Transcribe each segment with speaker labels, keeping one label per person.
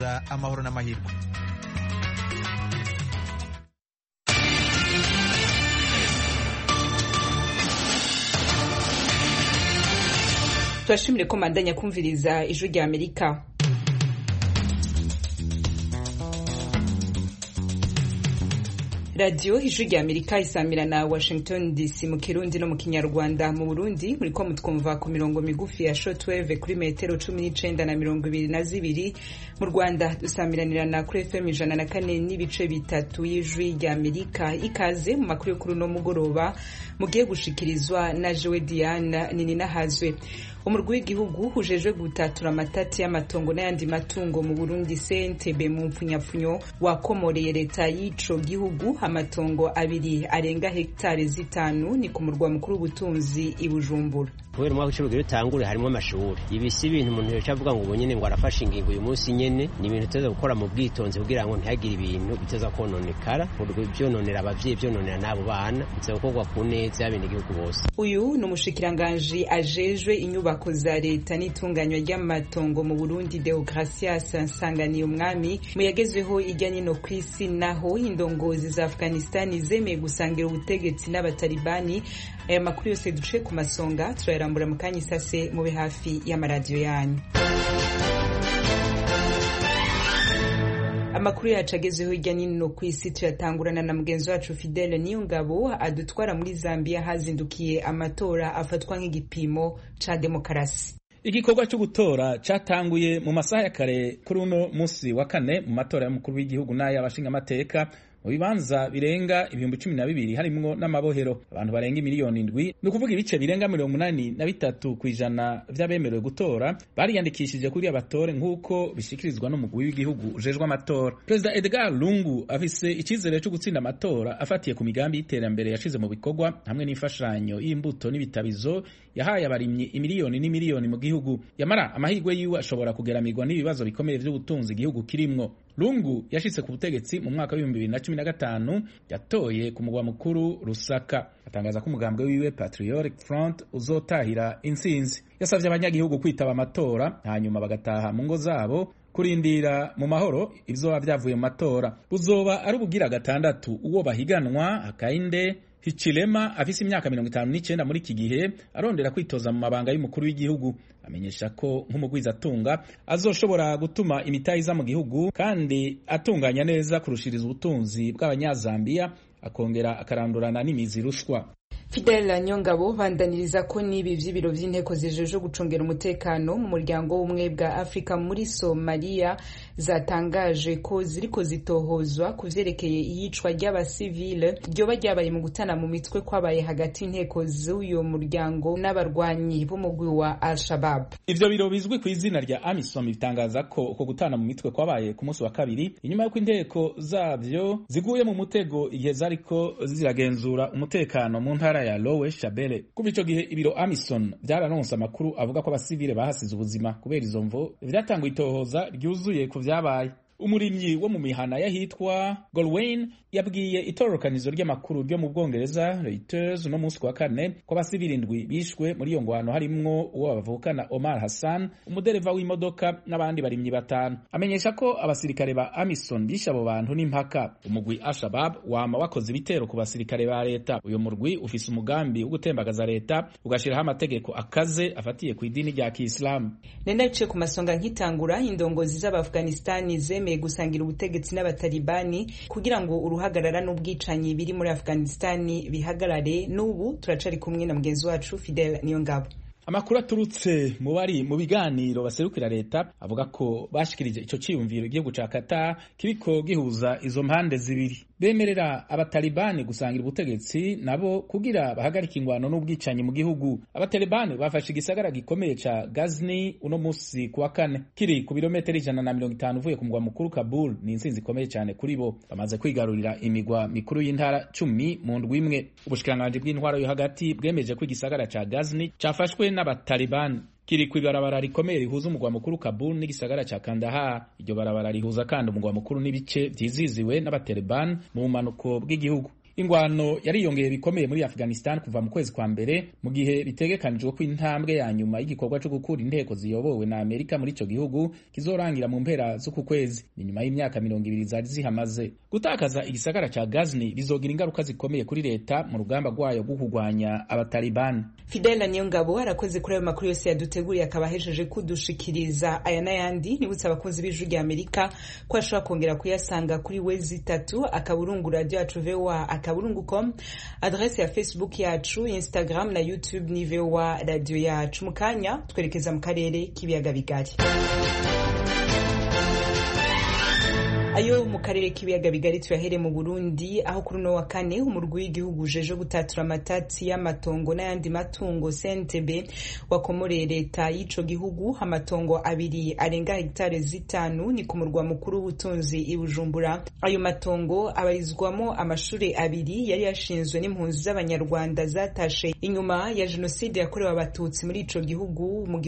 Speaker 1: amahoro n'amahirwe.
Speaker 2: Turashimire ko mandanya kumviriza ijwi rya Amerika. Radio ijwi rya Amerika isamira na Washington DC mu Kirundi no mu Kinyarwanda. Mu Burundi muriko mutwumva ku mirongo migufi ya shortwave kuri metero 19 na 22. Mu Rwanda dusamiranirana kuri FM 104 n'ibice bitatu y'ijwi rya Amerika. Ikaze mu makuru yo kuri no mugoroba mugiye gushikirizwa na Joe Diane Nininahazwe. Umurwi w'igihugu ujejwe gutatura amatati y'amatongo n'ayandi matungo mu Burundi CNTB mu mpfunyapfunyo wakomoreye leta y'ico gihugu amatongo abiri arenga hektare zitanu ni ku murwa mukuru w'ubutunzi i Bujumbura.
Speaker 3: Kubera umwaka w'icumi utangure harimo amashuri ibi si ibintu umuntu yoca avuga ngo ubonyene ngo arafashe ingingo uyu munsi nyene, ni ibintu tuteza gukora mu bwitonzi kugira ngo ntihagire ibintu biteza kononekara byononera abavyeyi byononera n'abo bana biteza gukorwa ku neza y'abenegihugu bose.
Speaker 2: Uyu ni umushikiranganji ajejwe inyubako za leta n'itunganywa ry'amatongo mu Burundi Deogracias Nsanganiye umwami mu yagezweho ijyanye no kwisi, naho indongozi za Afghanistan zemeye gusangira ubutegetsi n'abatalibani. Aya makuru yose duce ku masonga turayarambura mu kanya isase mube hafi y'amaradiyo yanyu. Amakuru yacu agezeho hirya n'ino ku isi tuyatangurana na mugenzi wacu Fidele Niyongabo adutwara muri Zambia hazindukiye amatora afatwa nk'igipimo ca demokarasi.
Speaker 4: Igikorwa cyo gutora catanguye mu masaha ya kare kuri uno musi wa kane mu matora y'umukuru w'igihugu n'ay'abashinga amateka mu bibanza birenga 12,000 harimwo n'amabohero. Abantu barenga miliyoni 7 ni ukuvuga ibice birenga 83% vy'abemerewe gutora bariyandikishije kuri abatore nk'uko bishikirizwa n'umugwi w'igihugu ujejwe amatora. Perezida Edgar Lungu afise icizere cyo gutsinda amatora afatiye ku migambi y'iterambere yashize mu bikorwa hamwe n'imfashanyo y'imbuto n'ibitabizo yahaye abarimyi imiliyoni n'imiliyoni mu gihugu. Yamara amahirwe yiwe ashobora kugeramirwa n'ibibazo bikomeye vy'ubutunzi igihugu kirimwo. Lungu yashitse ku butegetsi mu mwaka wa 2015 yatoye ku mugwa mukuru Lusaka, atangaza ko umugambwe wiwe Patriotic Front uzotahira intsinzi. Yasavye abanyagihugu kwitaba amatora hanyuma bagataha mu ngo zabo kurindira mu mahoro ivyoba vyavuye mu matora. Buzoba ari ubugira gatandatu uwo bahiganwa Hakainde Hichilema afise imyaka 59 muri iki gihe arondera kwitoza mu mabanga y'umukuru w'igihugu. Amenyesha ko nk'umugwizatunga azoshobora gutuma imitayiza mu gihugu kandi atunganya neza kurushiriza ubutunzi bw'abanyazambia, akongera akarandurana n'imizi rushwa.
Speaker 2: Fidel Nyongabo bandaniriza ko nibi vy'ibiro vy'inteko zijeje gucungera umutekano mu muryango w'umwe bwa Afrika muri Somalia zatangaje ko ziriko zitohozwa kuvyerekeye iyicwa ry'abasivile ryoba ryabaye mu gutana mu mitwe kwabaye hagati inteko z'uyo muryango n'abarwanyi b'umugwi wa Al-Shabaab.
Speaker 4: Ivyo biro bizwi ku izina rya AMISOM bitangaza ko uko gutana mu mitwe kwabaye ku munsi wa kabiri inyuma y'uko inteko zavyo ziguye mu mutego igihe zariko ziragenzura umutekano mu ntara ya Lowe Shabele. Kuva ico gihe ibiro AMISOM byararonse amakuru avuga ko abasivile bahasize ubuzima kubera izo mvo vyatanguye itohoza ryuzuye ku vyabaye. Umurimyi wo mu mihana yahitwa Golwayn yabwiye itororokanizo ry'amakuru ryo mu Bwongereza Reuters no munsi kwa kane ko abasivili 7 bishwe muri iyo ngwano harimwo uwo bavukana Omar Hassan, umudereva w'imodoka n'abandi barimyi 5. Amenyesha ko abasirikare ba AMISOM bishe abo bantu n'impaka. Umugwi Al-Shabaab wama wakoze ibitero ku basirikare ba leta. Uyo murwi ufise umugambi wo gutembagaza leta ugashiraho amategeko akaze afatiye ku idini rya Kiislamu.
Speaker 2: Nenda bice ku masonga nkitangura indongozi z'Afghanistan zemeye gusangira ubutegetsi n'abatalibani kugira ngo uruhagarara n'ubwicanyi biri muri Afghanistan bihagarare. N'ubu turacari kumwe na mugenzi wacu Fidel Niyongabo.
Speaker 4: Amakuru aturutse mu bari mu biganiro baserukira leta avuga ko bashikirije ico ciyumviro igihugu ca Qatar kiriko gihuza izo mpande zibiri. Bemerera abatalibani gusangira ubutegetsi nabo kugira bahagarika ingwano n'ubwicanyi mu gihugu. Abatalibani bafashe igisagara gikomeye ca Ghazni uno musi kuwa kane kiri ku birometero 150 uvuye ku mugwa mukuru Kabul. Ni intsinzi ikomeye cyane kuri bo. Bamaze kwigarurira imigwa mikuru y'intara 10 mu ndwi imwe. Ubushikiranganje bw'intwaro yo hagati bwemeje ko igisagara ca Ghazni cafashwe n'abatalibani. Kiri kwibarabara rikomeye rihuza umugwa mukuru Kabul n'igisagara ca Kandahar. Iryo barabara rihuza kandi umugwa mukuru n'ibice vyiziziwe n'abatalibani mu manuko bw'igihugu. ingwano yariyongeye bikomeye muri Afghanistan kuva mu kwezi kwa mbere, mu gihe bitegekanijwe ko intambwe ya nyuma y'igikorwa cyo gukura inteko ziyobowe na Amerika muri ico gihugu kizorangira mu mpera z'uku kwezi. Ni nyuma y'imyaka 20 zari zihamaze. Gutakaza igisagara ca Ghazni bizogira ingaruka zikomeye kuri leta mu rugamba rwayo rwo kurwanya abataliban.
Speaker 2: Fidel Niyongabo arakoze kuri ayo makuru yose yaduteguriye, akaba ahejeje kudushikiriza aya n'ayandi. Nibutsa abakunzi b'Ijwi rya Amerika ko ashobora kongera kuyasanga kuri wezi3 akaburungu radio yacu VOA akaburungu.com, adresse ya Facebook yacu, Instagram na YouTube ni VOA radio yacu. Mukanya twerekeza mu karere k'ibiyaga bigari. Ayo mu karere k'ibiyaga bigari tuyahere mu Burundi, aho kuri no wa kane umurwi w'igihugu jeje gutatura amatati y'amatongo n'ayandi matungo CNTB wakomoreye leta y'ico gihugu amatongo abiri arenga hegitare 5 ni ku murwa mukuru w'ubutunzi i Bujumbura. Ayo matongo abarizwamo amashuri abiri yari yashinzwe n'impunzi z'abanyarwanda zatashe inyuma ya jenoside yakorewe abatutsi muri ico gihugu mu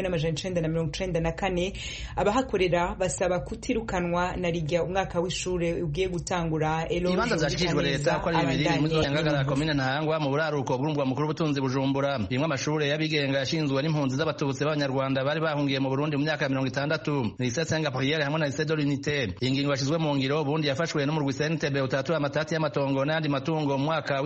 Speaker 2: 1994. Abahakorera basaba kutirukanwa na umwaka w'ishure ugiye gutangura.
Speaker 1: Ibanza zashikijwe leta ko ari bibiri mu Nyangagara komine Ntahangwa mu buraruko bw'umurwa mukuru w'ubutunzi Bujumbura. Bimwe amashure y'abigenga yashinzwe n'impunzi z'abatutsi b'abanyarwanda bari bahungiye mu Burundi mu myaka 60. Lycée Saint-Gabriel hamwe na Lycée de l'Unité. Ingingo yashizwe mu ngiro ubundi yafashwe n'umurwi CNTB utatura amatati y'amatongo n'andi matungo mu mwaka wa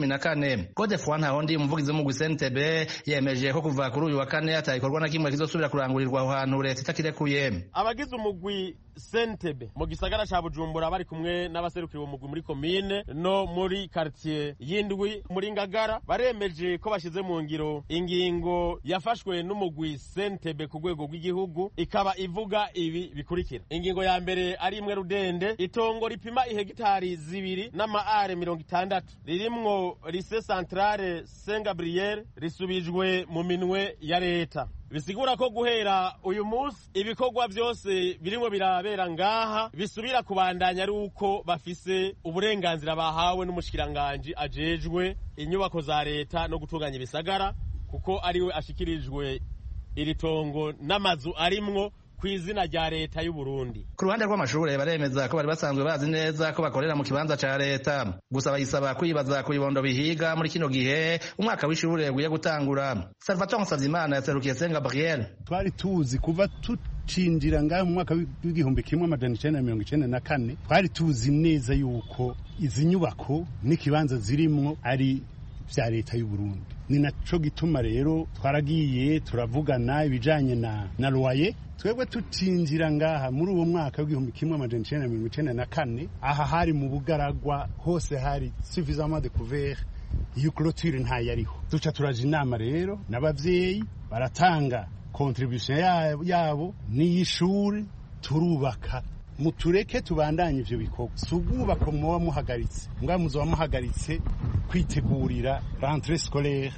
Speaker 1: 2014. Code Fouan Hahondi umuvugizi w'umurwi CNTB yemeje ko kuva kuri uyu wa kane atayikorwa na kimwe kizosubira kurangurirwa aho hantu leta itakirekuye.
Speaker 5: Abagize umugwi CNTB mu gisagara ca Bujumbura bari kumwe n'abaserukira umugwi muri komine no muri quartier yindwi muri Ngagara baremeje ko bashize mu ngiro ingingo yafashwe n'umugwi CNTB ku rwego rw'igihugu, ikaba ivuga ibi bikurikira. Ingingo ya mbere ari imwe rudende, itongo ripima ihegitari 2 n'amaare 60 ririmwo Lycée Centrale Saint-Gabriel risubijwe mu minwe ya leta. Bisigura ko guhera uyu munsi ibikorwa byose birimo birabera ngaha bisubira kubandanya ari uko bafise uburenganzira bahawe n'umushikiranganje ajejwe inyubako za leta no gutunganya ibisagara, kuko ariwe ashikirijwe iri tongo n'amazu arimwo kw'izina rya leta y'u Burundi.
Speaker 1: Ku ruhande rw'amashure baremeza ko bari basanzwe bazi neza ko bakorera mu kibanza ca leta, gusa bayisaba kwibaza ku bibondo bihiga muri kino gihe umwaka w'ishure ugiye gutangura. Salvatore Nsavimana yaserukiye Saint-Gabriel.
Speaker 6: Twari tuzi kuva tucinjira ngaho mu mwaka w'igihumbi kimwe amajana 1994 twari tuzi neza yuko izi nyubako n'ikibanza zirimwo ari vya leta y'u Burundi. Ni naco gituma rero twaragiye turavugana ibijanye na loyer. Twebwe tucinjira ngaha muri uwo mwaka w'igihumbi kimwe amajana 1994 aha hari mu bugaragwa hose hari suffisamment de couvert, iyo clôture ntayariho. Duca turaje inama rero n'abavyeyi baratanga contribution yabo n'iyishuri turubaka. Mutureke tubandanye ivyo bikorwa, sugubako muba muhagaritse mbwa muzoba muhagaritse kwitegurira rentrée scolaire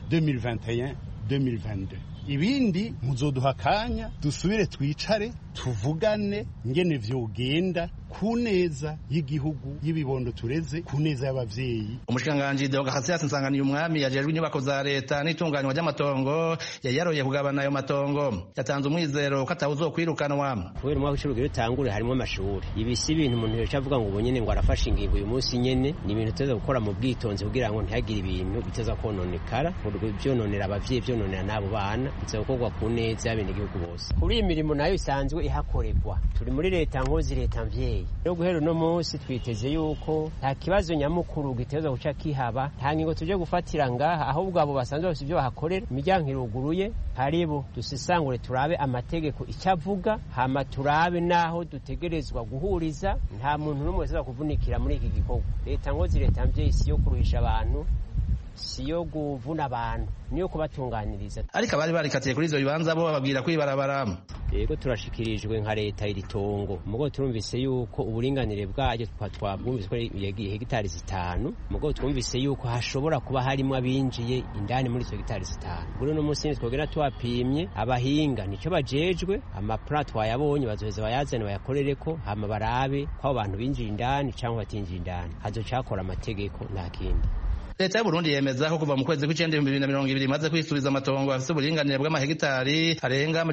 Speaker 6: 2021-2022. Ibindi muzoduha kanya dusubire twicare tuvugane ngene vyogenda ku neza y'igihugu y'ibibondo tureze, ku neza y'abavyeyi.
Speaker 1: Umushikanganje Deogratias Nsanganiye umwami yajejwe inyubako za leta n'itunganywa ry'amatongo yayaroye kugabana ayo matongo, yatanze umwizero ko atawuzokwirukanwa.
Speaker 3: Kubera umwaka w'ishure utangure harimo amashuri, ibi si ibintu umuntu yoca avuga ngo ubonyene ngo arafashe ingingo uyu munsi nyene, ni ibintu tuza gukora mu bwitonzi kugira ngo ntihagire ibintu biteza kononekara, byononera abavyeyi byononera n'abo bana, biteza gukorwa ku neza y'abenegihugu bose. Kuri iyi mirimo nayo isanzwe ihakorerwa, turi muri leta nkozi leta mvyeyi rero guhera uno munsi twiteze yuko nta kibazo nyamukuru giteza guca kihaba, nta ngingo tuje gufatira ngaha, ahubwo abo basanzwe bafite ibyo bahakorera imiryango iruguruye, haribo dusisangure turabe amategeko icyavuga, hama turabe naho dutegerezwa guhuriza. Nta muntu n'umwe wese kuvunikira muri iki gikorwa. Leta nkozi leta mvyeyi siyo kuruhisha abantu, siyo guvuna abantu, niyo kubatunganiriza.
Speaker 1: Ariko abari barikatiye kuri izo bibanza bo bababwira kwibarabara.
Speaker 3: Yego turashikirijwe nka leta iri tongo, mugo turumvise yuko uburinganire bwaje twabwumvise ko hegitari 5, mugo twumvise yuko hashobora kuba harimo abinjiye indani muri izo hegitari 5. Buri no munsi twogera twapimye abahinga nico bajejwe, amaplan twayabonye bazoheza bayazane bayakorereko, hama barabe ko abantu binjiye indani cyangwa batinjiye indani, hazocakora amategeko nta kindi.
Speaker 1: leta y'u Burundi yemeza ko kuva mu kwezi kw'icenda 2020 imaze kwisubiza amatongo afise uburinganire bw'amahegitari arenga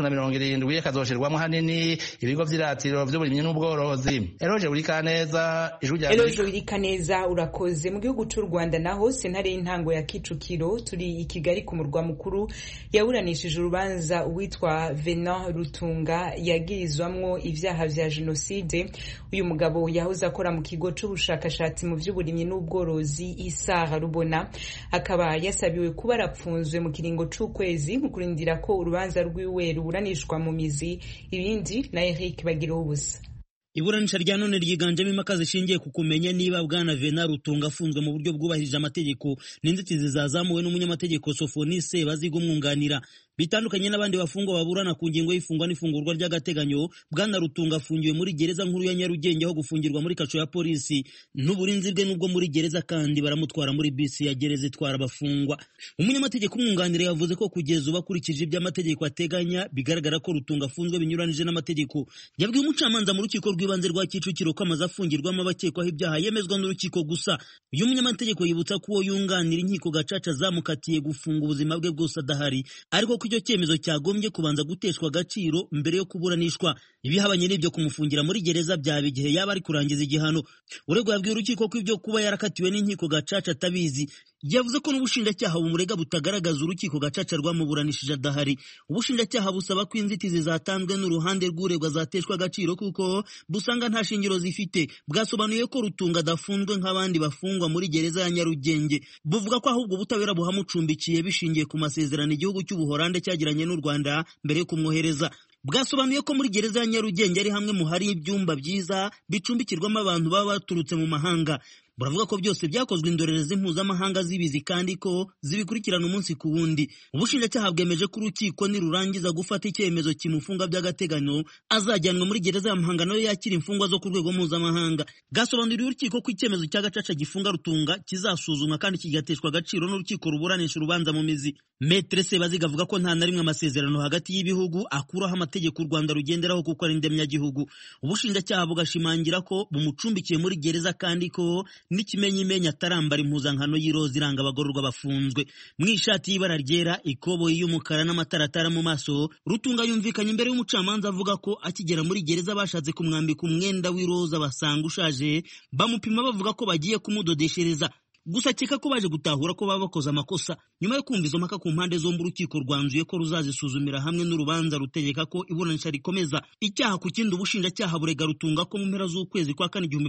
Speaker 1: 370 akazoshirwamwo hanini ibigo vy'iratiro vy'uburimyi n'ubworozi. Eroje Urikaneza, ijwi rya
Speaker 2: Eroje Urikaneza, urakoze. Mu gihugu c'u Rwanda naho sentare y'intango ya Kicukiro turi i Kigali ku murwa mukuru yaburanishije urubanza uwitwa Venant Rutunga yagirizwamwo ivyaha vya jenoside. Uyu mugabo yahoze akora mu kigo c'ubushakashatsi mu vy'uburimyi n'ubworozi Isa Rubona, akaba yasabiwe kuba arapfunzwe mu kiringo c'ukwezi mu kurindira ko urubanza rwiwe ruburanishwa mu mizi. Ibindi na Eric Bagirubusa.
Speaker 7: Iburanisha rya none ryiganjemo impaka zishingiye ku kumenya niba Bwana Venant Rutunga afunzwe mu buryo bwubahirije amategeko n'inzitizi zazamuwe n'umunyamategeko Sophonice Baziga umwunganira. Bitandukanye n'abandi bafungwa baburana ku ngingo y'ifungwa n'ifungurwa ry'agateganyo, Bwana Rutunga afungiwe muri gereza nkuru ya Nyarugenge aho gufungirwa muri kaco ya polisi n'uburinzi bwe, nubwo muri gereza kandi baramutwara muri bisi ya gereza itwara abafungwa. Umunyamategeko umwunganira yavuze ko kugeza ubu akurikije iby'amategeko ateganya bigaragara ko Rutunga afunzwe binyuranije n'amategeko. Yabwiye umucamanza mu rukiko rw'ibanze rwa Kicukiro ko amaze afungirwamo abakekwaho ibyaha yemezwa n'urukiko gusa. Uyu munyamategeko yibutsa ko uwo yunganira inkiko gacaca zamukatiye gufunga ubuzima bwe bwose adahari, ariko icyo cyemezo cyagombye kubanza guteshwa agaciro mbere yo kuburanishwa. Ibihabanye n'ibyo kumufungira muri gereza byaba igihe yaba ari kurangiza igihano. Uregwa yabwiye urukiko ko ibyo kuba yarakatiwe n'inkiko gacaca atabizi. Yavuze ko n'ubushinjacyaha bumurega butagaragaza urukiko gacaca rwamuburanishije adahari. Ubushinjacyaha busaba ko inzitizi zatanzwe n'uruhande rw'uregwa zateshwa agaciro kuko busanga nta shingiro zifite. Bwasobanuye ko Rutunga adafunzwe nk'abandi bafungwa muri gereza ya Nyarugenge. Buvuga ko ahubwo ubutabera buhamucumbikiye bishingiye ku masezerano igihugu cy'Ubuholande cyagiranye n'u Rwanda mbere yo kumwohereza. Bwasobanuye ko muri gereza ya Nyarugenge ari hamwe mu hari ibyumba byiza bicumbikirwamo abantu baba baturutse mu mahanga. Buravuga ko byose byakozwe indorerezi mpuzamahanga zibizi kandi ko zibikurikirana umunsi ku wundi. Ubushinjacyaha bwemeje ko urukiko nirurangiza gufata icyemezo kimufunga by'agateganyo azajyanwa muri gereza ya Muhanga nayo yakira imfungwa zo ku rwego mpuzamahanga. Bwasobanuriye urukiko ko icyemezo cya gacaca gifunga Rutunga kizasuzumwa kandi kigateshwa agaciro n'urukiko ruburanisha urubanza mu mizi. Maître Sebaziga avuga ko nta na rimwe amasezerano hagati y'ibihugu akuraho amategeko u Rwanda rugenderaho kuko ari ndemyagihugu. Ubushinjacyaha bugashimangira ko bumucumbikiye muri gereza kandi ko n'ikimenyimenya atarambara impuzankano y'iroza iranga abagororwa bafunzwe. Mu ishati y'ibara ryera, ikoboyi y'umukara n'amataratara mu maso, Rutunga yumvikanye imbere y'umucamanza avuga ko akigera muri gereza bashatse kumwambika umwenda w'iroza basanga ushaje, bamupima bavuga ko bagiye kumudodeshereza. Gusa akeka ko baje gutahura ko baba bakoze amakosa. Nyuma yo kumva izo mpaka ku mpande zombi, urukiko rwanzuye ko ruzazisuzumira hamwe n'urubanza rutegeka ko iburanisha rikomeza. Icyaha ku kindi, ubushinjacyaha burega Rutunga ko mu mpera z'ukwezi kwa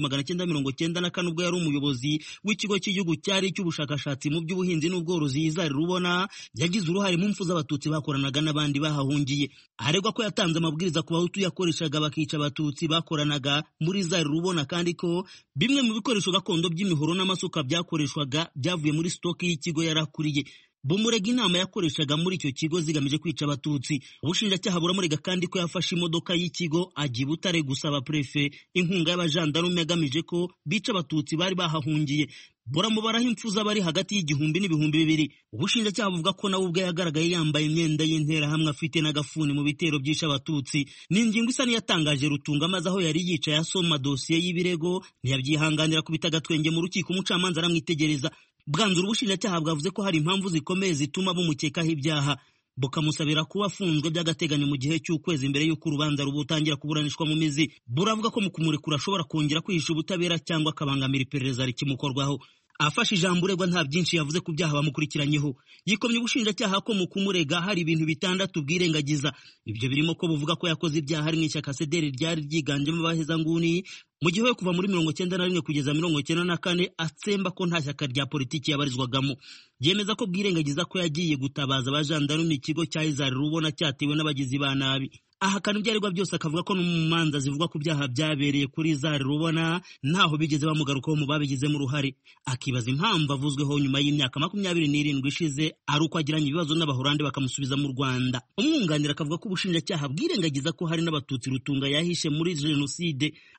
Speaker 7: 1994 ubwo yari umuyobozi w'ikigo cy'igihugu cyari cy'ubushakashatsi mu by'ubuhinzi n'ubworozi Izari Rubona yagize uruhare mu mfu z'abatutsi bakoranaga n'abandi bahahungiye. Aregwa ko yatanze amabwiriza ku bahutu yakoreshaga bakica abatutsi bakoranaga muri Izari Rubona kandi ko bimwe mu bikoresho gakondo by'imihoro n'amasuka byavuye muri stoki y'ikigo yarakuriye. Bumurega inama yakoreshaga muri icyo kigo zigamije kwica abatutsi. Ubushinjacyaha buramurega kandi ko yafashe imodoka y'ikigo ajya i Butare gusaba prefe inkunga y'abajandarume agamije ko bica abatutsi bari bahahungiye. Buramubaraho impfu z'abari hagati y'igihumbi n'ibihumbi 200. Ubushinjacyaha buvuga ko nawe ubwe yagaragaye yambaye imyenda y'interahamwe afite n'agafuni mu bitero byisha abatutsi. Ni ingingo isa niyatangaje Rutunga maze aho yari yicaye asoma dosiye y'ibirego ntiyabyihanganira kubita agatwenge mu rukiko. Umucamanza aramwitegereza. Bwanzura ubushinjacyaha bwavuze ko hari impamvu zikomeye zituma bumukekaho ibyaha, bukamusabira kuba afunzwe by'agateganyo mu gihe cy'ukwezi mbere y'uko urubanza rubutangira kuburanishwa mu mizi. Buravuga ko mu kumurekura ashobora kongera kwihisha ubutabera cyangwa akabangamira iperereza rikimukorwaho. Afashe ijambo uregwa nta byinshi yavuze ku byaha bamukurikiranyeho. Yikomye ubushinjacyaha ko mu kumurega hari ibintu bitandatu bwirengagiza. Ibyo birimo ko buvuga ko yakoze ibyaha ari mu ishyaka CDR ryari ryiganjemo abahezanguni mu gihe kuva muri 1991 kugeza 1994 atsemba ko nta shyaka rya politiki yabarizwagamo. Yemeza ko bwirengagiza ko yagiye gutabaza abajandarume ikigo cya Izari Rubona cyatewe n'abagizi ba nabi. Ahakana ibyaregwa byose akavuga ko no mu manza zivuga ku byaha byabereye kuri Izari Rubona ntaho bigeze bamugarukaho mu babigizemo uruhare. Akibaza impamvu avuzweho nyuma y'imyaka 27 ishize ari uko agiranye ibibazo n'Abahorande bakamusubiza mu Rwanda. Umwunganira akavuga ko ubushinjacyaha bwirengagiza ko hari n'abatutsi Rutunga yahishe muri jenoside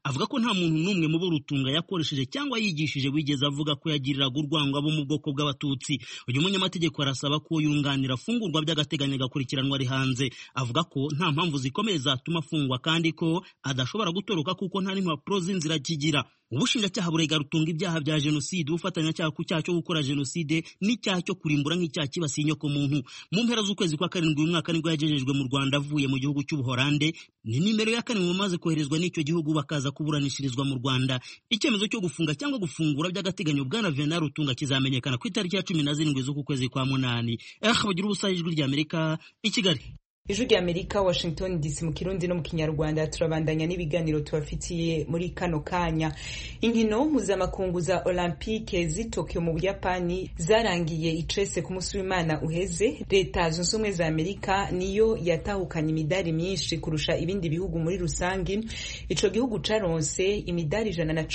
Speaker 7: avuga ko nta muntu n'umwe mu bo Rutunga yakoresheje cyangwa yigishije wigeze avuga ko yagiriraga urwango abo mu bwoko bw'abatutsi. Uyu munyamategeko arasaba ko yunganira afungurwa by'agateganyo agakurikiranwa ari hanze. Avuga ko nta mpamvu zikomeye zatuma afungwa kandi ko adashobora gutoroka kuko nta n'impapuro z'inzira kigira. Ubushinjacyaha burega Rutunga ibyaha bya jenoside, ubufatanyacyaha ku cyaha cyo gukora jenoside n'icyaha cyo kurimbura nk'icyaha kibasiye inyoko muntu. Mu mpera z'ukwezi kwa karindwi uyu mwaka nibwo yagejejwe mu Rwanda avuye mu gihugu cy'Ubuholande. Ni nimero ya kane mu bamaze koherezwa n'icyo gihugu bakaza kuburanishirizwa mu Rwanda. Icyemezo cyo gufunga cyangwa gufungura by'agateganyo bwana Venant Rutunga kizamenyekana ku itariki ya 17 z'uku kwezi kwa munani. Bagira ubusa ijwi ry'Amerika i Kigali.
Speaker 2: Ijwi ry'Amerika Washington DC mu Kirundi no mu Kinyarwanda. Turabandanya n'ibiganiro tubafitiye muri kano kanya. Inkino mpuzamakungu za Olympique zi Tokyo mu Buyapani zarangiye icese ku munsi w'Imana uheze. Leta Zunze Ubumwe za Amerika niyo yatahukanye imidari myinshi kurusha ibindi bihugu muri rusangi. Ico gihugu caronse imidari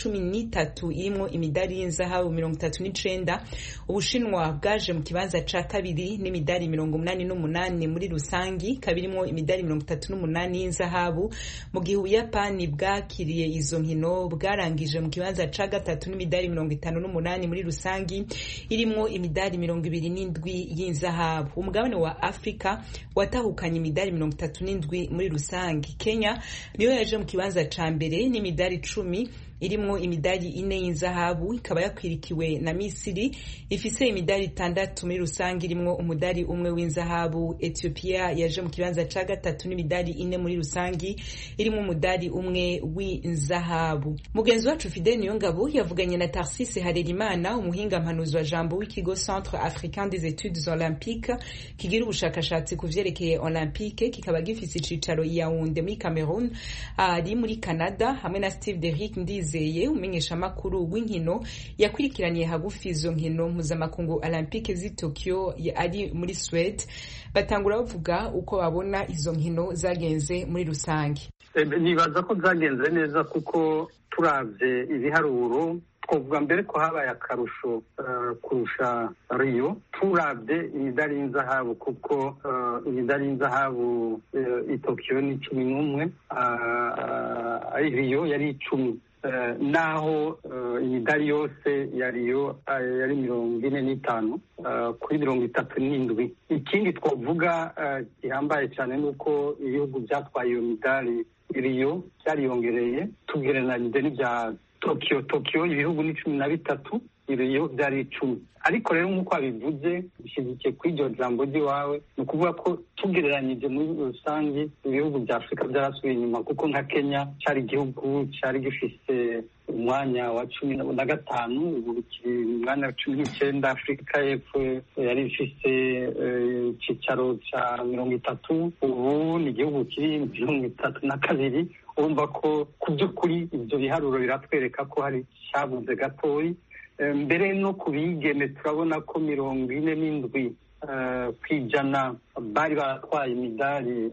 Speaker 2: 113 irimo imidari y'inzahabu 39. Ubushinwa bwaje mu kibanza ca kabiri n'imidari 88 muri rusangi, kabirimo imidari 38 y'inzahabu. Mu gihe Ubuyapani bwakiriye izo nkino bwarangije mu kibanza ca gatatu n'imidari 58 muri rusangi, irimo imidari 27 y'inzahabu. Umugabane wa Afrika watahukanye imidari 37 muri rusangi. Kenya niyo yaje mu kibanza ca mbere n'imidari 10 irimo imidari 4 y'inzahabu, ikaba yakwirikiwe na Misiri ifise imidari 6 muri rusangi irimo umudari umwe w'inzahabu. Ethiopia yaje mu kibanza ca gatatu n'imidari 4 muri rusangi irimo umudari umwe w'inzahabu. Mugenzi wacu Fidel Niyongabo yavuganye na Tarsise Harerimana, umuhinga mpanuzi wa jambo w'ikigo Centre Africain des Etudes Olympiques kigira ubushakashatsi ku vyerekeye Olympique, kikaba gifise icicaro i Yaoundé muri Cameroon, ari muri Canada, hamwe na Steve Derrick Ndizeye, umenyesha makuru w'inkino yakwirikiraniye hagufi izo nkino mpuzamakungu Olympique zi Tokyo ari muri Sweden. Batangura bavuga uko babona izo nkino zagenze muri rusange.
Speaker 8: Nibaza ko zagenze neza kuko turavye ibiharuro twovuga mbere ko habaye akarusho kurusha Rio. Turavye imidari y'inzahabu kuko imidari y'inzahabu i Tokyo ni 11, Rio yari 10. Naho imidari yose ya Rio yari 45 kuri 37. Ikindi twavuga gihambaye cyane nuko ibihugu byatwaye iyo midari Rio byariyongereye tugereranije n'ibya Tokyo ibihugu ni 13, Rio byari 10. Ariko rero nk'uko abivuze bishigikiye kuri iryo jambo ry'iwawe, ni ukuvuga ko tugereranyije muri rusange ibihugu bya Afurika byarasubiye inyuma, kuko nka Kenya cyari igihugu cyari gifise umwanya wa 15, ubu kiri umwanya wa 19. Afurika y'Epfo yari ifise icicaro ca 30, ubu ni igihugu kiri 32. Urumva ko ku by'ukuri ibyo biharuro biratwereka ko hari cyabuze gatoyi. Mbere no kubigeme turabona ko 47 kwijana bari baratwaye imidari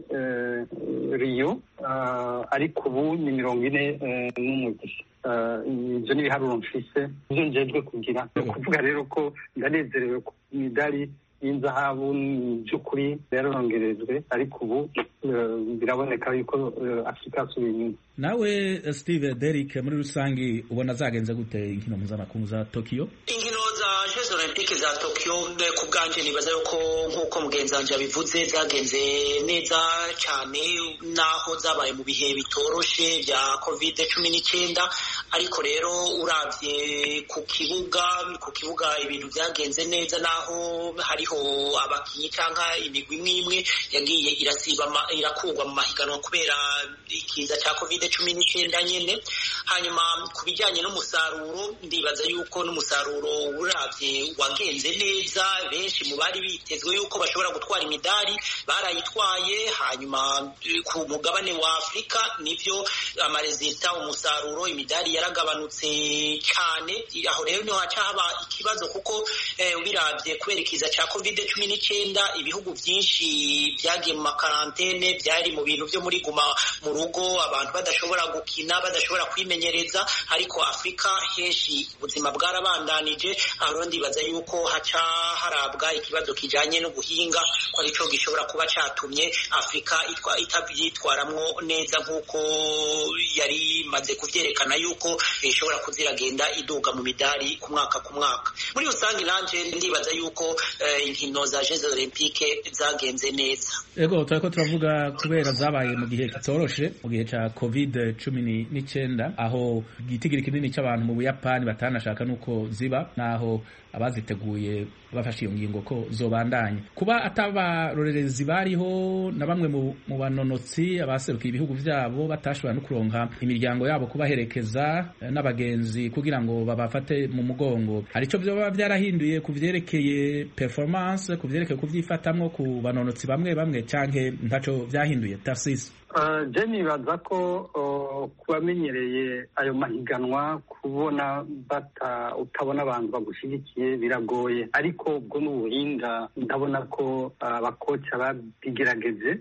Speaker 8: Rio, ariko ubu ni 41 gusa. Ibyo ni ibiharuro mfise ibyo njejwe kugira. Kuvuga rero ko ndanezerewe ku imidari y'inzahabu by'ukuri yarongerejwe, ariko ubu biraboneka yuko Afrika asubiye inyuma.
Speaker 4: Nawe Steve Derrick, muri rusangi ubona zagenze gute inkino mpuzamakungu za Tokyo?
Speaker 9: Inkino za Jeux Olympiques za Tokyo ku bwanje nibaza yuko nk'uko mugenzi wanje yabivuze zagenze neza cyane, naho zabaye mu bihe bitoroshe bya COVID-19. Ariko rero uravye ku kibuga ibintu byagenze neza, naho hariho abakinyi canka imigwi imwe yagiye irakugwa mu mahiganwa kubera ikiza cya COVID-19 nyene. Hanyuma ku bijyanye n'umusaruro, ndibaza yuko n'umusaruro uravye wagenze neza. Benshi mu bari bitezwe yuko bashobora gutwara imidari barayitwaye. Hanyuma ku mugabane wa Afrika nivyo amarezita, umusaruro, imidari yaragabanutse cyane. Aho rero niho haca haba ikibazo, kuko biravye kubera ikiza cya COVID-19 ibihugu byinshi byagiye mu makarantene, byari mu bintu byo muri guma mu rugo, abantu badashobora gukina, badashobora kwimenyereza. Ariko Afrika henshi ubuzima bwarabandanije. Aho ndibaza yuko haca harabwa ikibazo kijanye n'ubuhinga, ko arico gishobora kuba catumye Afrika itabyitwaramwo neza nk'uko yari iramaze kuvyerekana yuko ishobora kuziragenda iduga mu midari ku mwaka muri rusange nanje ndibaza yuko inkino za Jeux Olympiques zagenze neza.
Speaker 4: Ego turako turavuga kubera zabaye mu gihe kitoroshe mu gihe ca COVID-19 aho igitigiri kinini c'abantu mu Buyapani batanashaka nuko ziba naho abaziteguye bafashe iyo ngingo ko zobandanya. Kuba atabarorerezi bariho na bamwe mu banonotsi abaserukiye ibihugu vyabo batashobora no kuronka imiryango yabo kubaherekeza n'abagenzi kugira ngo babafate mu mugongo. Hari ico vyoba vyarahinduye ku vyerekeye performance, ku vyerekeye kuvyifatamwo ku banonotsi bamwe bamwe canke ntaco vyahinduye Tarsis?
Speaker 8: Je nibaza ko kubamenyereye ayo mahiganwa kubona utabona abantu bagushigikiye biragoye, ariko ubwo n'ubuhinga ndabona ko abakoca babigerageje,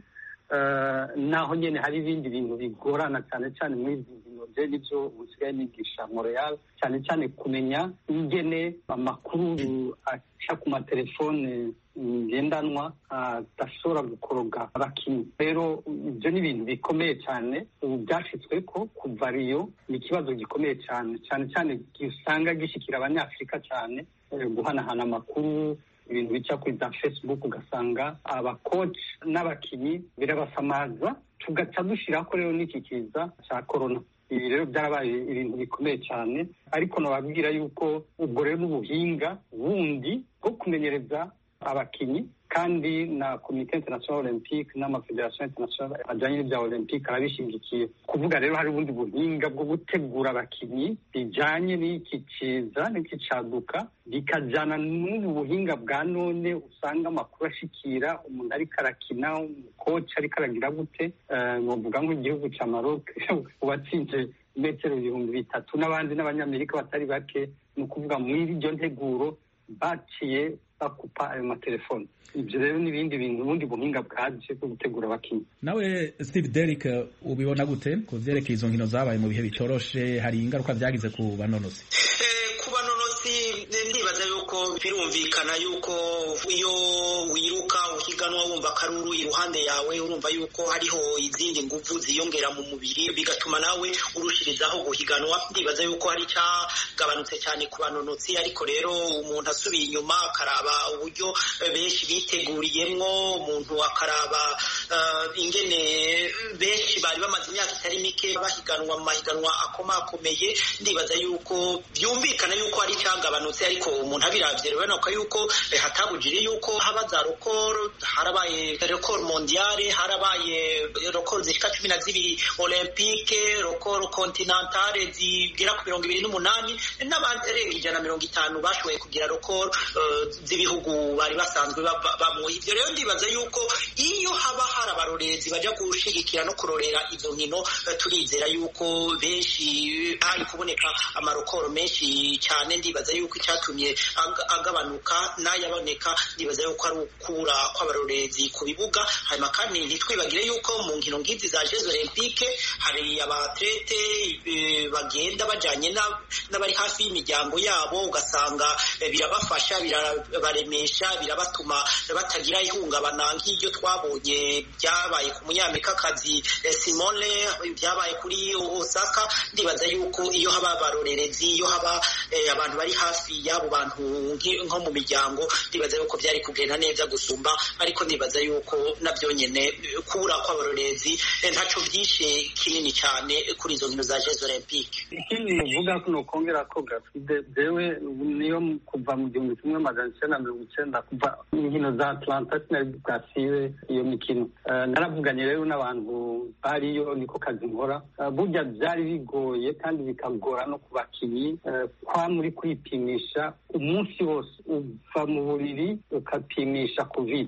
Speaker 8: naho nyene hari ibindi bintu bigorana cyane cyane muri izi nkino. Je nivyo usigaye nigisha Montreal cyane cyane kumenya ingene amakuru aca ku matelefone ngendanwa adashobora gukoroga abakinnyi. Rero ibyo ni ibintu bikomeye cyane ubu byashitsweko kuva Rio, ni ikibazo gikomeye cyane cyane usanga gishikira abanyafurika cyane, guhanahana amakuru, ibintu bica kuri za Facebook ugasanga abakoci n'abakinnyi birabasamaza, tugaca dushirako rero n'iki kiza cya corona. Ibi rero byarabaye ibintu bikomeye cyane, ariko nababwira yuko ubwo rero n'ubuhinga bundi bwo kumenyereza abakinyi, kandi na Comité International Olympique n'amafederation international ajanye n'ibya Olympique arabishingikiye. Kuvuga rero hari ubundi buhinga bwo gutegura abakinyi bijanye n'iki ciza n'iki caduka, bikajana n'ubu buhinga bwa none usanga amakuru ashikira umuntu ariko arakina, umukoci ariko aragira gute. Novuga nk'igihugu ca Maroc watsinze metero 3,000 n'abandi n'abanyamerika batari bake, ni ukuvuga muri iryo nteguro baciye bakupa ayo matelefone. Ibyo rero n'ibindi bintu ubundi buhinga bwaje bwo gutegura abakinnyi.
Speaker 4: Nawe Steve Derrick ubibona gute ku vyerekeye izo nkino zabaye mu bihe bitoroshe? Hari ingaruka vyagize ku banonosi?
Speaker 9: Ku banonosi ndibaza yuko birumvikana yuko iyo wiruka uhiganwa wumva karuru iruhande yawe, urumva yuko hariho izindi nguvu ziyongera mu mubiri bigatuma nawe urushirizaho guhiganwa. Ndibaza yuko hari cyagabanutse cyane ku banonotsi, ariko rero umuntu asubiye inyuma akaraba uburyo benshi biteguriyemwo, umuntu akaraba ingene benshi bari bamaze imyaka itari mike bahiganwa mu mahiganwa akomakomeye. Ndibaza yuko byumvikana yuko hari cyagabanutse, ariko umuntu abiravye rero nuko yuko hatabujire yuko haba za record, harabaye record mondiale, harabaye record zishika 12 olympique, record continentale zigera ku 28 n'abandi 150 bashoboye kugira record z'ibihugu bari basanzwe bamwe. Ivyo rero ndibaza yuko iyo haba hari abarorezi baja gushigikira no kurorera izo nkino, turizera yuko benshi hari kuboneka amarokoro menshi cyane. Ndibaza yuko icyatumye agabanuka n'ayaboneka, ndibaza yuko ari ukubura kw'abarorezi ku bibuga. Hanyuma kandi ntitwibagire yuko mu nkino ngizi za Jeux Olympiques hari abatlete bagenda bajanye n'abari hafi y'imiryango yabo, ugasanga birabafasha, birabaremesha, birabatuma batagira ihungabana nk'iryo twabonye byabaye ku munyamerikakazi Simone, byabaye kuri Osaka. Ndibaza yuko iyo haba abarorerezi, iyo haba abantu bari hafi y'abo bantu nko mu miryango, ndibaza yuko byari kugenda neza gusumba. Ariko ndibaza yuko nabyo nyene kubura kw'abarorezi ntaco vyishe kinini cyane kuri izo nkino za Jeux Olympiques.
Speaker 8: Ikindi uvuga ko nokongera ko Gafide dewe niyo kuva mu 1990 kuva inkino za Atlanta sinabwasiwe iyo mikino. Naravuganye rero n'abantu bariyo, niko kazi nkora. Burya byari bigoye kandi bikagora no ku bakinyi kwa muri kwipimisha umunsi wose, uva mu buriri ukapimisha covid,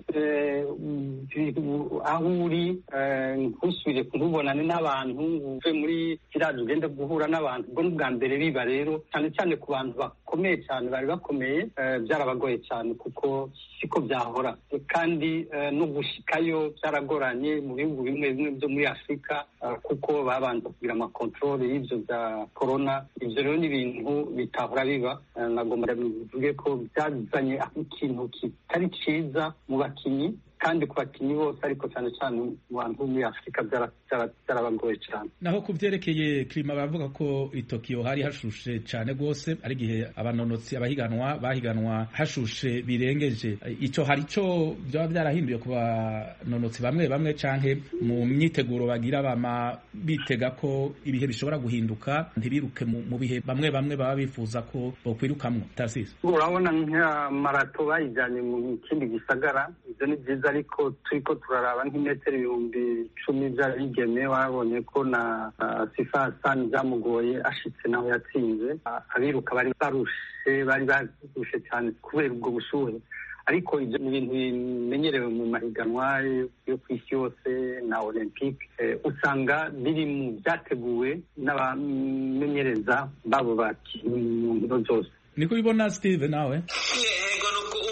Speaker 8: aho uri ntusubire kubonana n'abantu, uve muri kiraje ugende guhura n'abantu. Ubwo n'ubwa mbere biba rero cyane cyane ku bantu bakomeye cyane, bari bakomeye, byarabagoye cyane kuko siko byahora, kandi no gushikayo byaragoranye mu bihugu bimwe bimwe byo muri Afurika, kuko babanza kugira amakontrole y'ibyo bya corona. Ibyo rero ni ibintu bitahora biba. Nagomba bivuge ko byazanye ikintu kitari cyiza mu bakinyi, kandi ku bakinnyi bose ariko cyane cyane mu bantu bo muri Afurika byarabagoye cyane.
Speaker 4: Naho ku byerekeye klima bavuga ko i Tokyo hari hashushe cyane rwose, ari igihe abanonotsi bahiganwa hashushe birengeje. Ico hari cyo byaba byarahinduye ku banonotsi bamwe canke mu myiteguro bagira bama bitega ko ibihe bishobora guhinduka ntibiruke mu bihe bamwe baba bifuza ko bokwirukamwo. Tarsis,
Speaker 8: urabona nka marato bayijyanye mu kindi gisagara, ibyo ni byiza, ariko turiko turaraba nk'imetero 10,000 by'abigeme wabonye ko na Sifa Hassan byamugoye ashitse naho yatsinze. Abiruka bari barushe cyane kubera ubwo bushuhe, ariko ibyo ni ibintu bimenyerewe mu mahiganwa yo ku isi yose na Olympique. Usanga biri mu byateguwe n'abamenyereza babo bakinnyi mu nkino zose.
Speaker 4: Niko bibona Steve nawe?
Speaker 9: Yego,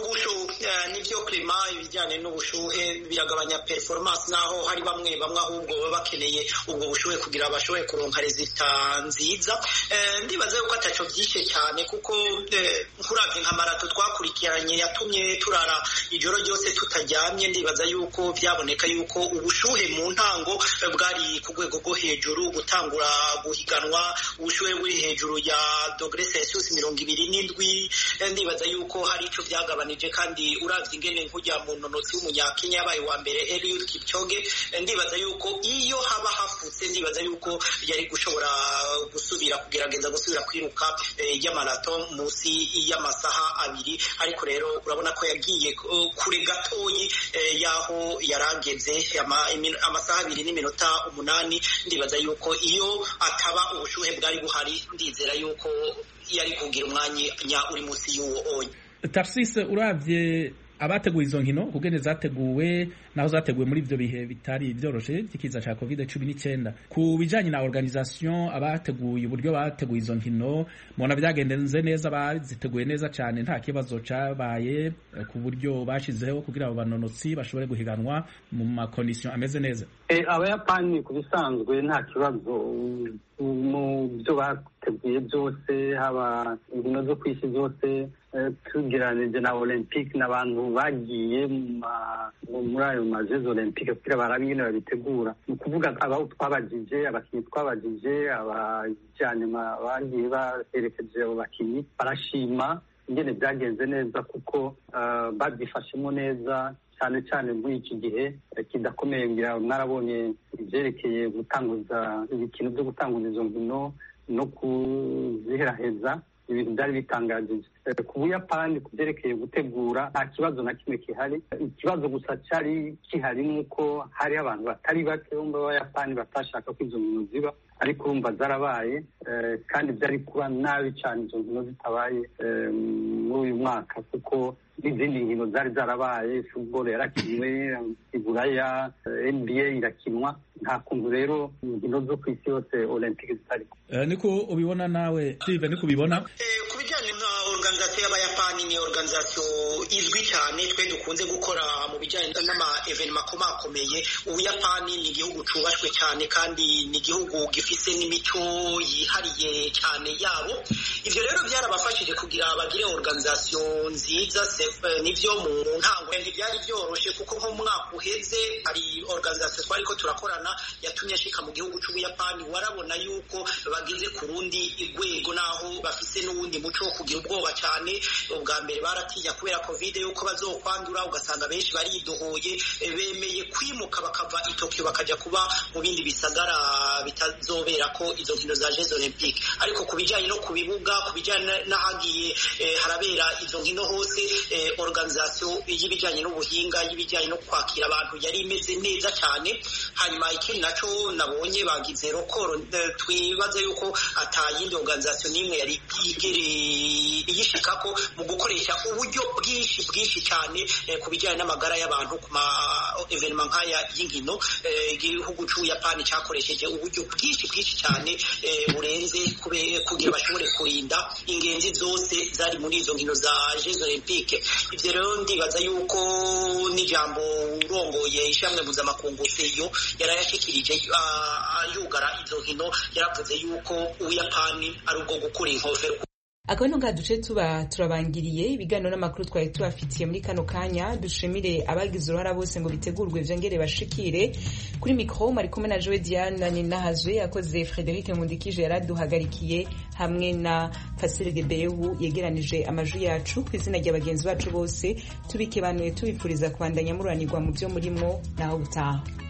Speaker 9: nivyo klima ibijyanye n'ubushuhe biragabanya performance, naho hari bamwe ahubwo baba bakeneye ubwo bushuhe kugira bashobore kuronka resita nziza. Ndibaza yuko ataco byishe cyane, kuko nkuravye nka marato twakurikiranye yatumye turara ijoro ryose tutaryamye. Ndibaza yuko byaboneka yuko ubushuhe mu ntango bwari ku rwego rwo hejuru, gutangura guhiganwa ubushuhe buri hejuru ya °C 27. Ndibaza yuko hari ico byagabanije, kandi uravye ingene nkujya mu nonotsi w'umunyakenya yabaye wa mbere Eliud Kipchoge, ndibaza yuko iyo haba hafutse, ndibaza yuko yari gushobora kugerageza gusubira kwiruka y'amarato munsi y'amasaha 2, ariko rero urabona ko yagiye kure gatoyi yaho yarageze amasaha 2 n'iminota 8. Ndibaza yuko iyo ataba ubushuhe bwari buhari, ndizera yuko yari kugira umwanya uri munsi y'uwo onye.
Speaker 4: Tarsis, uravye abateguye izo nkino kugene zateguwe naho zateguwe muri ivyo bihe bitari byoroshe by'ikiza ca COVID-19, ku bijanye na organisation abateguye uburyo bateguye izo nkino mubona byagendenze neza, baziteguye neza cyane, nta kibazo cabaye ku buryo bashizeho kugira abo banonotsi bashobore guhiganwa mu makondition ameze neza?
Speaker 8: Abayapani ku bisanzwe nta kibazo mu byo bateguye byose, haba inkino zo kwisi zose tugereranije na Olympique, n'abantu bagiye muri ayo majezi Olympique kugira barabe ingene babitegura. Ni ukuvuga abo twabajije, abakinnyi twabajije, abajyanye bagiye baherekeje abo bakinnyi barashima ingene byagenze neza, kuko babyifashemo neza, cyane cyane muri iki gihe kidakomeye. Ngira mwarabonye ibyerekeye gutanguza ibikino byo gutanguza izo nkino no kuziheraheza, ibintu byari bitangajije. Ku Buyapani ku byerekeye gutegura nta kibazo na kimwe kihari. Ikibazo gusa cyari kihari nuko hari abantu batari bake b'Abayapani batashaka ko izo nkino ziba, ariko urumva zarabaye, kandi byari kuba nabi cyane izo nkino zitabaye muri uyu mwaka, kuko n'izindi nkino zari zarabaye. Football yarakinwe, Iburaya, NBA irakinwa, nta kuntu rero inkino zo ku isi yose Olympique zitari.
Speaker 4: Niko ubibona nawe Steve? Niko ubibona
Speaker 9: ku bijyanye na organisation y'Abayapani? Ni organisation izwi cyane, twe dukunze gukora mu bijyanye n'ama evenement akomeye. Ubuyapani ni igihugu cubashwe cyane, kandi ni igihugu gifise n'imico yihariye cyane yabo. Ivyo rero byarabafashije kugira bagire organisation nziza. Nivyo mu ntango ntibyari byoroshe, kuko nko mu mwaka uheze hari organisation twariko turakorana yatumye ashika mu gihugu c'Ubuyapani. Warabona yuko bageze ku rundi rwego, naho bafise n'uwundi muco wo kugira ubwoba cyane. Ubwa mbere baratinya kubera covid yuko bazokwandura, ugasanga benshi baridohoye, bemeye kwimuka bakava i Tokyo bakaja kuba mu bindi bisagara bitazobera ko izo nkino za Jeux Olympiques. Ariko ku bijyanye no ku bibuga, ku bijyanye n'ahagiye harabera izo nkino hose, organisation y'ibijyanye n'ubuhinga, y'ibijyanye no kwakira abantu yari imeze neza cyane. Hanyuma ikindi naco nabonye bagize rokoro, twibaze yuko atayindi organisation n'imwe yari yishikako mu gukoresha uburyo bwinshi cyane ku bijyanye n'amagara y'abantu ku ma evenement nk'aya y'inkino. Igihugu c'Ubuyapani cyakoresheje uburyo bwinshi cyane burenze kugira bashobore kurinda ingenzi zose zari muri izo nkino za Jeux Olympiques. Ivyo rero ndibaza yuko n'ijambo urongoye ishamwe mpuzamakungu CEO yarayashikirije yugara izo nkino, yaravuze yuko Ubuyapani ari ubwo gukura inkofero
Speaker 2: akabano nga duce tuba turabangiriye ibiganiro n'amakuru twari tubafitiye muri kano kanya. Dushimire abagize uruhara bose ngo bitegurwe vyongere bashikire kuri mikro mari kumwe na Joe Diane Ninahazwe yakoze Frederic Mundikije yaraduhagarikiye hamwe na Facile Gebehu yegeranije amajwi yacu ku izina ry'abagenzi bacu bose tubikebanuye tubifuriza kubandanya muranirwa mu byo murimo naho butaha.